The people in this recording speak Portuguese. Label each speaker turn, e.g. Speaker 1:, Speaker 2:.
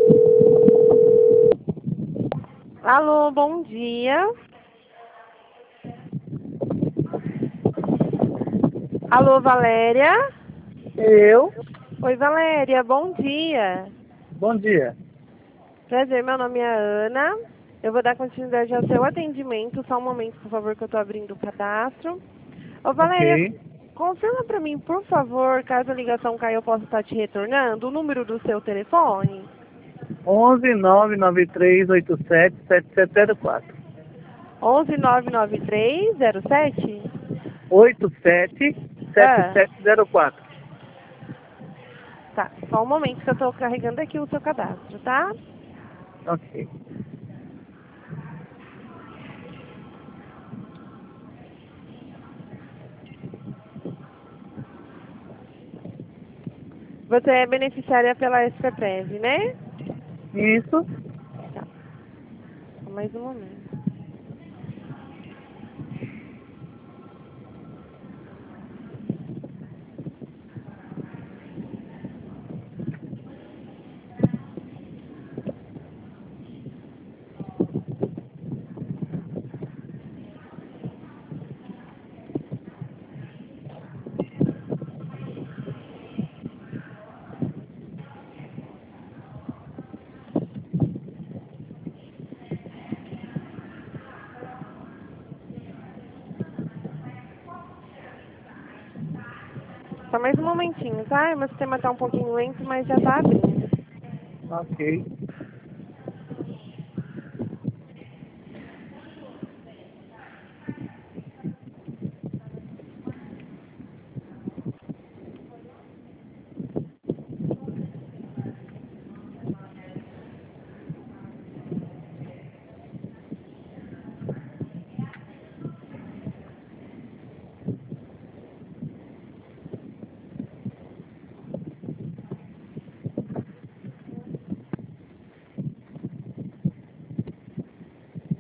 Speaker 1: Alô, bom dia. Alô, Valéria?
Speaker 2: Eu?
Speaker 1: Oi, Valéria, bom dia.
Speaker 2: Bom dia.
Speaker 1: Prazer, meu nome é Ana. Eu vou dar continuidade ao seu atendimento. Só um momento, por favor, que eu estou abrindo o cadastro. Ô, Valéria,
Speaker 2: Ok.
Speaker 1: confirma para mim, por favor, caso a ligação caia, eu possa estar te retornando, o número do seu telefone?
Speaker 2: 11-993-87-7704.
Speaker 1: 1199307? Ah,
Speaker 2: 87-7704.
Speaker 1: tá. Só um momento que eu estou carregando aqui o seu cadastro, tá?
Speaker 2: Ok.
Speaker 1: Você é beneficiária pela SPPREV, né?
Speaker 2: Isso.
Speaker 1: Tá. Só mais um momento. Só mais um momentinho, tá? Meu sistema tá um pouquinho lento, mas já tá abrindo.
Speaker 2: Ok.